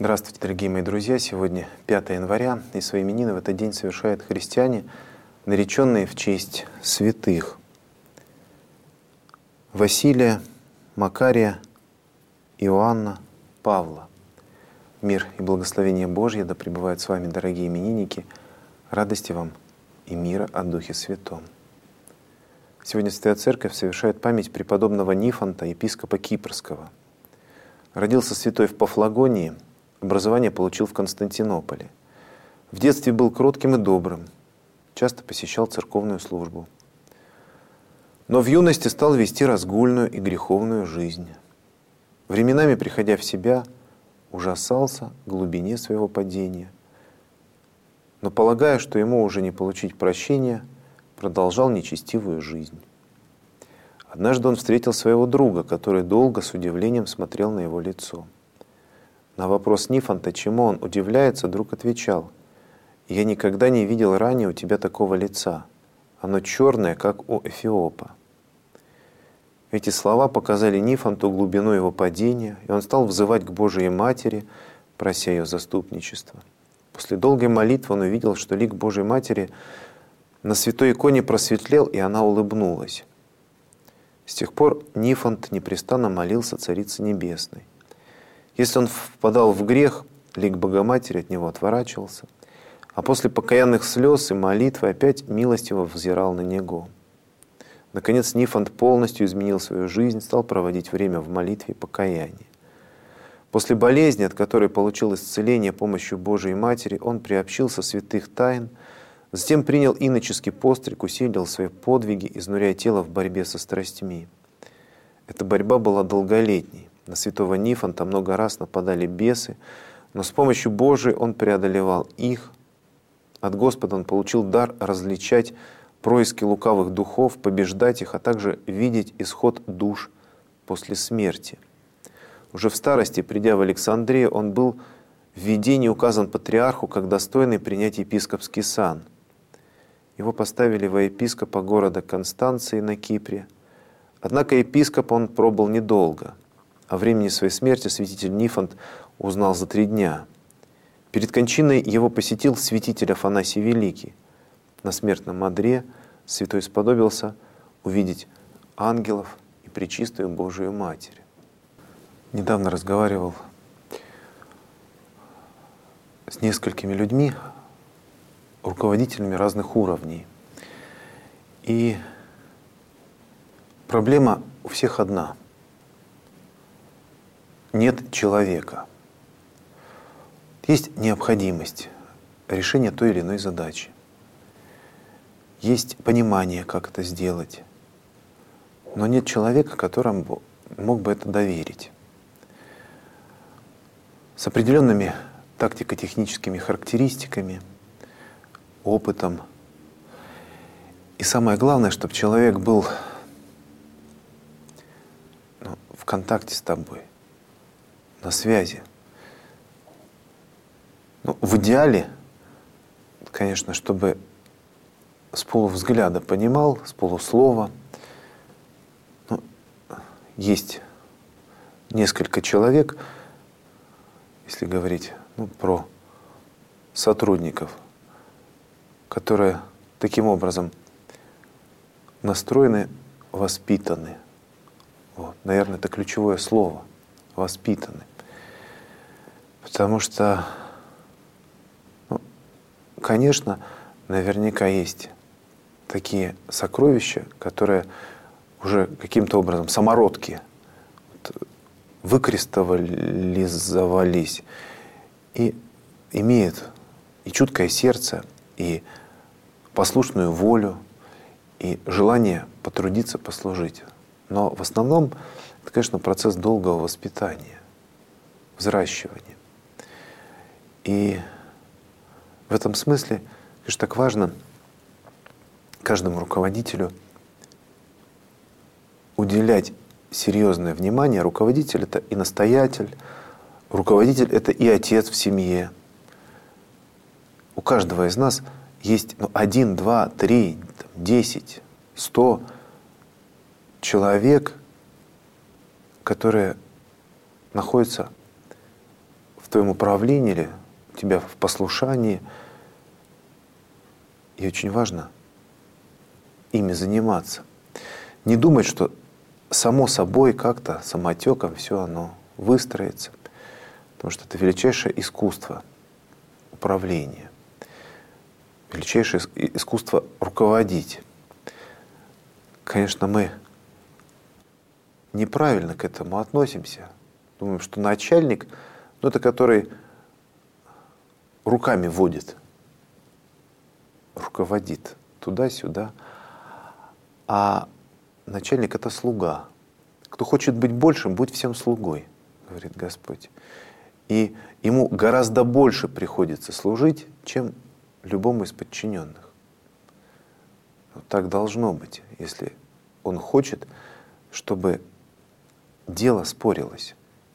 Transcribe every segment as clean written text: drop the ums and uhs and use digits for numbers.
Здравствуйте, дорогие мои друзья! Сегодня 5 января, и свои именины в этот день совершают христиане, нареченные в честь святых Василия, Макария, Иоанна, Павла. Мир и благословение Божье да пребывают с вами, дорогие именинники, радости вам и мира от Духе Святом. Сегодня Святая Церковь совершает память преподобного Нифонта, епископа Кипрского. Родился святой в Пафлагонии, образование получил в Константинополе. В детстве был кротким и добрым, часто посещал церковную службу. Но в юности стал вести разгульную и греховную жизнь. Временами, приходя в себя, ужасался глубине своего падения. Но, полагая, что ему уже не получить прощения, продолжал нечестивую жизнь. Однажды он встретил своего друга, который долго с удивлением смотрел на его лицо. На вопрос Нифонта, чему он удивляется, друг отвечал: «Я никогда не видел ранее у тебя такого лица. Оно черное, как у Эфиопа». Эти слова показали Нифонту глубину его падения, и он стал взывать к Божией Матери, прося ее заступничества. После долгой молитвы он увидел, что лик Божией Матери на святой иконе просветлел, и она улыбнулась. С тех пор Нифонт непрестанно молился Царице Небесной. Если он впадал в грех, лик Богоматери от него отворачивался, а после покаянных слез и молитвы опять милостиво взирал на него. Наконец Нифонт полностью изменил свою жизнь, стал проводить время в молитве и покаянии. После болезни, от которой получил исцеление помощью Божией Матери, он приобщился святых тайн, затем принял иноческий постриг, усилил свои подвиги, изнуряя тело в борьбе со страстьми. Эта борьба была долголетней. На святого Нифонта много раз нападали бесы, но с помощью Божией он преодолевал их. От Господа он получил дар различать происки лукавых духов, побеждать их, а также видеть исход душ после смерти. Уже в старости, придя в Александрию, он был в видении указан патриарху как достойный принять епископский сан. Его поставили во епископа города Констанции на Кипре. Однако епископ он пробыл недолго. О времени своей смерти святитель Нифонт узнал за 3 дня. Перед кончиной его посетил святитель Афанасий Великий. На смертном одре святой сподобился увидеть ангелов и пречистую Божию Матерь. Недавно разговаривал с несколькими людьми, руководителями разных уровней. И проблема у всех одна. Нет человека. Есть необходимость решения той или иной задачи. Есть понимание, как это сделать. Но нет человека, которому мог бы это доверить. С определенными тактико-техническими характеристиками, опытом. И самое главное, чтобы человек был в контакте с тобой, на связи. В идеале, конечно, чтобы с полувзгляда понимал, с полуслова. Есть несколько человек, если говорить про сотрудников, которые таким образом настроены, воспитаны. Наверное, это ключевое слово — воспитаны. Потому что, конечно, наверняка есть такие сокровища, которые уже каким-то образом самородки выкристаллизовались и имеют и чуткое сердце, и послушную волю, и желание потрудиться, послужить. Но в основном это, конечно, процесс долгого воспитания, взращивания. И в этом смысле, конечно, так важно каждому руководителю уделять серьезное внимание. Руководитель — это и настоятель, руководитель — это и отец в семье. У каждого из нас есть 1, 2, 3, 10, 100 человек, которые находятся в твоем управлении или у тебя в послушании. И очень важно ими заниматься. Не думать, что само собой как-то самотеком все оно выстроится. Потому что это величайшее искусство управления, величайшее искусство руководить. Конечно, мы неправильно к этому относимся. Думаем, что начальник, это который руками водит, руководит туда-сюда. А начальник — это слуга. Кто хочет быть большим, будь всем слугой, говорит Господь. И ему гораздо больше приходится служить, чем любому из подчиненных. Вот так должно быть, если он хочет, чтобы дело спорилось.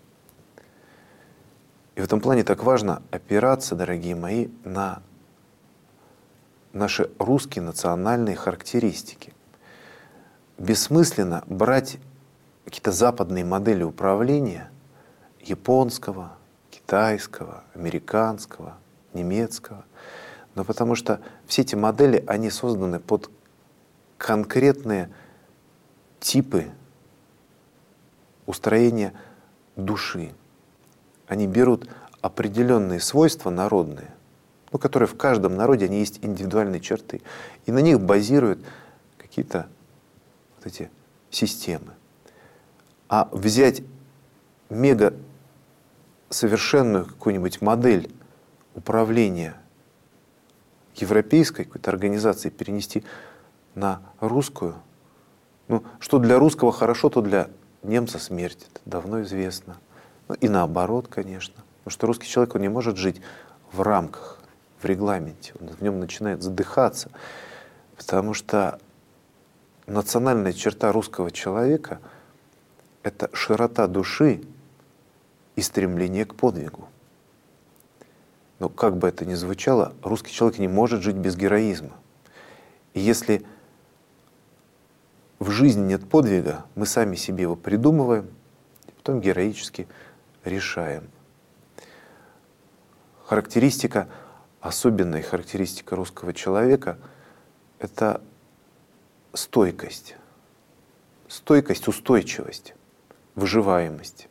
И в этом плане так важно опираться, дорогие мои, на наши русские национальные характеристики. Бессмысленно брать какие-то западные модели управления японского, китайского, американского, немецкого. Но потому что все эти модели, они созданы под конкретные типы устроения души. Они берут определенные свойства народные, которые в каждом народе, они есть индивидуальные черты, и на них базируют какие-то вот эти системы. А взять мега совершенную какую-нибудь модель управления европейской какой-то организации перенести на русскую, что для русского хорошо, то для немца смерть. Это давно известно. И наоборот, конечно. Потому что русский человек, он не может жить в рамках, в регламенте. Он в нем начинает задыхаться. Потому что национальная черта русского человека — это широта души и стремление к подвигу. Но как бы это ни звучало, русский человек не может жить без героизма. И если в жизни нет подвига, мы сами себе его придумываем, и потом героически решаем. Характеристика, особенная характеристика русского человека — это стойкость. Стойкость, устойчивость, выживаемость.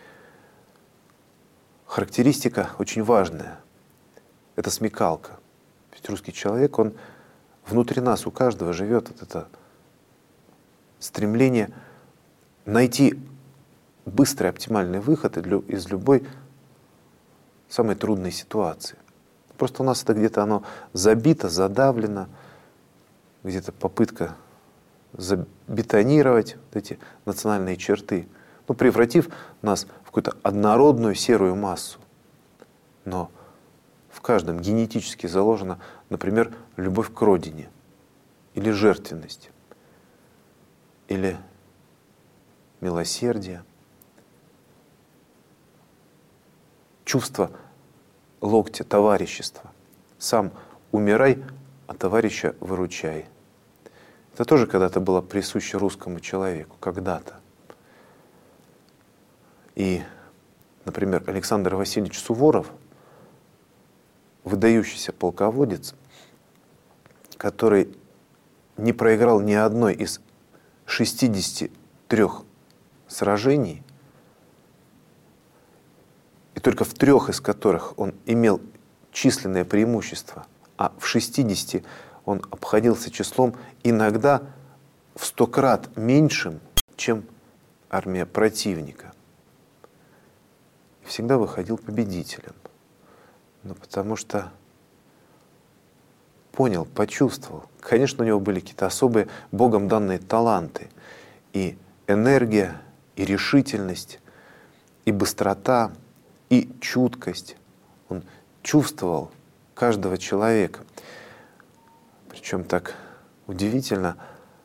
Характеристика очень важная — это смекалка. Ведь русский человек, он внутри нас, у каждого живет вот это стремление найти быстрый оптимальный выход из любой самой трудной ситуации. Просто у нас это где-то оно забито, задавлено, где-то попытка забетонировать вот эти национальные черты, превратив нас в какую-то однородную серую массу. Но в каждом генетически заложена, например, любовь к родине, или жертвенность, или милосердие, чувство локтя, товарищества. Сам умирай, а товарища выручай. Это тоже когда-то было присуще русскому человеку, когда-то. И, например, Александр Васильевич Суворов, выдающийся полководец, который не проиграл ни одной из 63 сражений, и только в 3 из которых он имел численное преимущество, а в 60 он обходился числом иногда в 100 крат меньшим, чем армия противника. И всегда выходил победителем. Потому что понял, почувствовал. Конечно, у него были какие-то особые Богом данные таланты. И энергия, и решительность, и быстрота, и чуткость. Он чувствовал каждого человека. Причем так удивительно,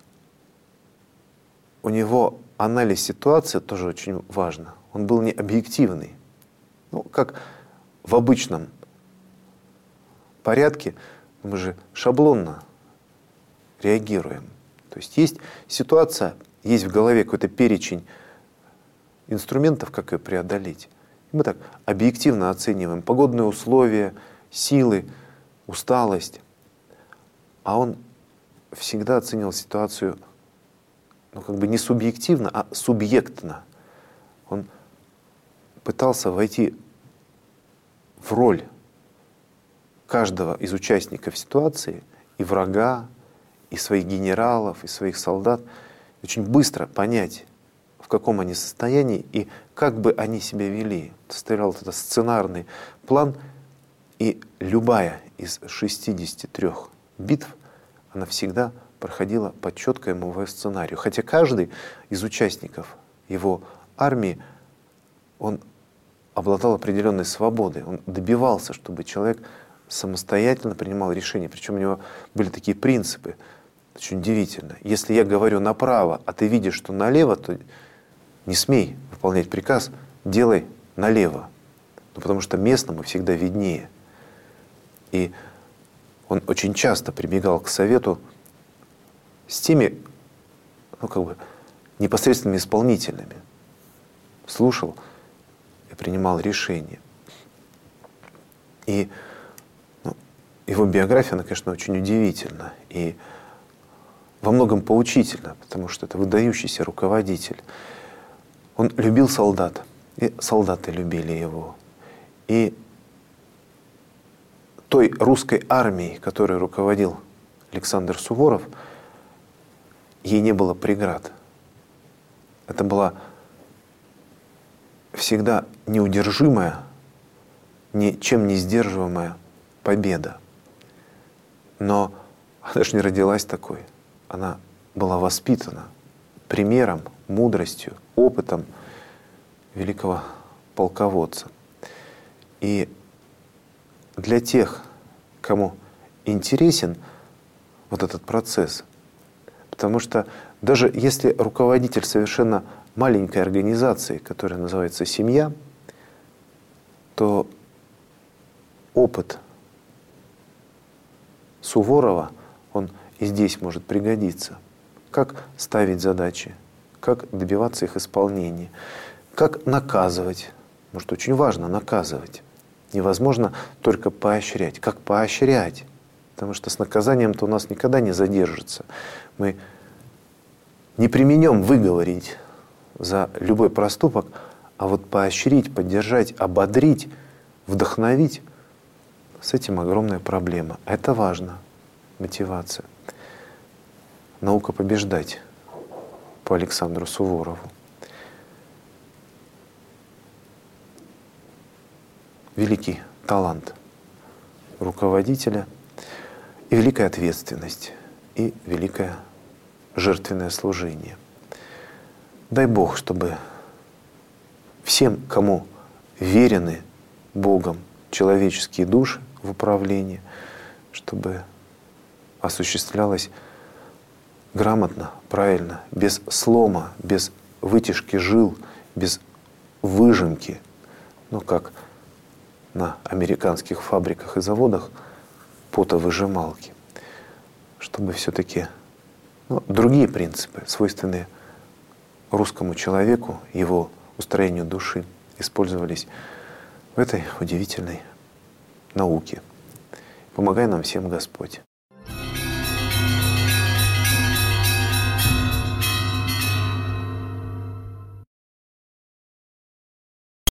у него анализ ситуации тоже очень важно. Он был не объективный. Как в обычном порядке мы же шаблонно реагируем. То есть ситуация, есть в голове какой-то перечень инструментов, как ее преодолеть. Мы так объективно оцениваем погодные условия, силы, усталость. А он всегда оценивал ситуацию, ну, как бы не субъективно, а субъектно. Он пытался войти в роль каждого из участников ситуации, и врага, и своих генералов, и своих солдат, очень быстро понять, в каком они состоянии и как бы они себя вели. Составлял этот сценарный план, и любая из 63 битв, она всегда проходила по четкому его сценарию. Хотя каждый из участников его армии, он обладал определенной свободой, он добивался, чтобы человек самостоятельно принимал решения. Причем у него были такие принципы. Очень удивительно. Если я говорю направо, а ты видишь, что налево, то не смей выполнять приказ, делай налево. Ну, потому что местному всегда виднее. И он очень часто прибегал к совету с теми, ну, как бы, непосредственными исполнителями. Слушал и принимал решения. И его биография, она, конечно, очень удивительна и во многом поучительна, потому что это выдающийся руководитель. Он любил солдат, и солдаты любили его. И той русской армией, которой руководил Александр Суворов, ей не было преград. Это была всегда неудержимая, ничем не сдерживаемая победа. Но она же не родилась такой. Она была воспитана примером, мудростью, опытом великого полководца. И для тех, кому интересен вот этот процесс, потому что даже если руководитель совершенно маленькой организации, которая называется семья, то опыт Суворова, он и здесь может пригодиться. Как ставить задачи, как добиваться их исполнения, как наказывать. Может, очень важно наказывать. Невозможно только поощрять. Как поощрять? Потому что с наказанием-то у нас никогда не задержится. Мы не применем выговорить за любой проступок, а вот поощрить, поддержать, ободрить, вдохновить — с этим огромная проблема. Это важно. Мотивация. Наука побеждать по Александру Суворову. Великий талант руководителя и великая ответственность, и великое жертвенное служение. Дай Бог, чтобы всем, кому верены Богом человеческие души в управлении, чтобы осуществлялось грамотно, правильно, без слома, без вытяжки жил, без выжимки, ну как на американских фабриках и заводах потовыжималки, чтобы все-таки другие принципы, свойственные русскому человеку, его устроению души, использовались в этой удивительной науке. Помогай нам всем Господь.